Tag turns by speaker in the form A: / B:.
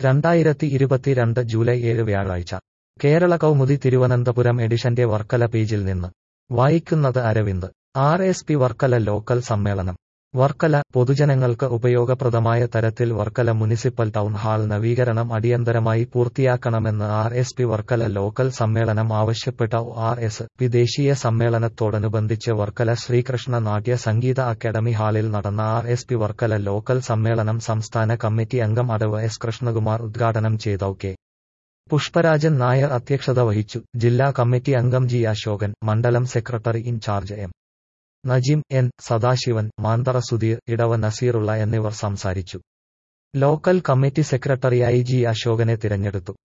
A: 2022 July 7 വ്യാഴാഴ്ച കേരള കൗമുദി തിരുവനന്തപുരം എഡിഷന്റെ വർക്കല പേജിൽ നിന്ന് വായിക്കുന്നത് അരവിന്ദ്. RSP വർക്കല ലോക്കൽ സമ്മേളനം. വർക്കല. പൊതുജനങ്ങൾക്ക് ഉപയോഗപ്രദമായ തരത്തിൽ വർക്കല മുനിസിപ്പൽ ടൗൺ ഹാൾ നവീകരണം അടിയന്തരമായി പൂർത്തിയാക്കണമെന്ന് RSP വർക്കല ലോക്കൽ സമ്മേളനം ആവശ്യപ്പെട്ട ORSP ദേശീയ സമ്മേളനത്തോടനുബന്ധിച്ച് വർക്കല ശ്രീകൃഷ്ണ നാട്യ സംഗീത അക്കാദമി ഹാളിൽ നടന്ന RSP വർക്കല ലോക്കൽ സമ്മേളനം സംസ്ഥാന കമ്മിറ്റി അംഗം അടവ് S കൃഷ്ണകുമാർ ഉദ്ഘാടനം ചെയ്തു. കെ. പുഷ്പരാജൻ നായർ അധ്യക്ഷത വഹിച്ചു. ജില്ലാ കമ്മിറ്റി അംഗം G. അശോകൻ, മണ്ഡലം secretary in charge M. Najeem, N. Sadasivan, Manthara Sudheer, Edava Naseerulla എന്നിവർ സംസാരിച്ചു. ലോക്കൽ കമ്മിറ്റി സെക്രട്ടറിയായി G. അശോകനെ തിരഞ്ഞെടുത്തു.